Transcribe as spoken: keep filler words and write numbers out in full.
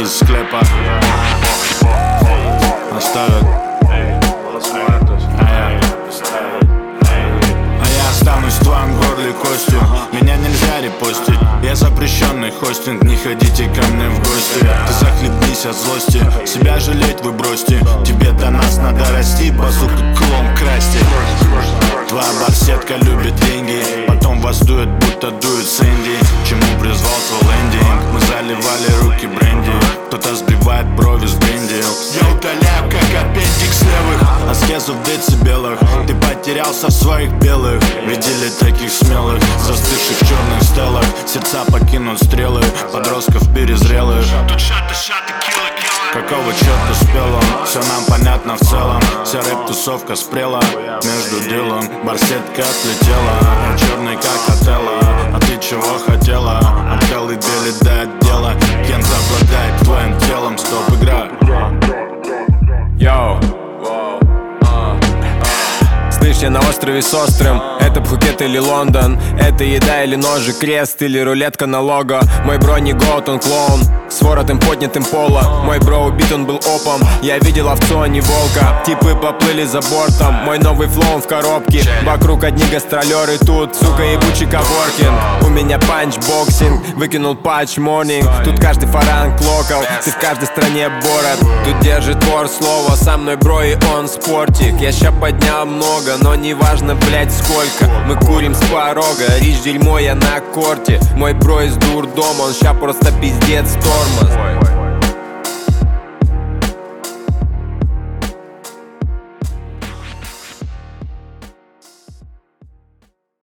из склепа. Оставят. А я останусь в твоем горле костью. Меня нельзя репостить, я запрещенный хостинг. Не ходите ко мне в гости. Ты захлебнись от злости, себя жалеть вы бросьте. Тебе до нас надо расти, базуку клон красти. Твоя барсетка любит деньги, потом вас дует, будто дует Сэнди. Чему призвал твой лендинг? Мы заливали руки бренди, кто-то сбивает брови с бренди. Я удаляю как аппендикс левых, аскезу в децибелах. Ты потерялся в своих белых. Видели таких смелых, застывших в черных стелах. Сердца покинут стрелы, подростков перезрелых. Тут шаты, шаты, киллы, киллы. Какого черта спел он? Все нам понятно в целом. Вся рэп-тусовка спрела между делом. Барсетка отлетела, я черный как Отелло. А ты чего хотела? От колыбели до отдела. Кент обладает твоим телом. Стоп, игра. Йоу, слышь, я на острове с острым. Это Пхукет или Лондон, это еда или ножи, крест или рулетка на лого. Мой бро не гот, он клоун, с воротом поднятым пола. Мой бро убит, он был опом, я видел овцу, а не волка. Типы поплыли за бортом, мой новый флоу в коробке. Вокруг одни гастролеры, тут, сука, ебучий коворкинг. У меня панч-боксинг, выкинул патч-морнинг. Тут каждый фаранг локал, ты в каждой стране борот. Тут держит вор слово, со мной бро и он спортик. Я ща поднял много, но не важно, блять, сколько. Мы курим с порога, рич дерьмо, я на корте. Мой бро из дурдома, он ща просто пиздец тормоз.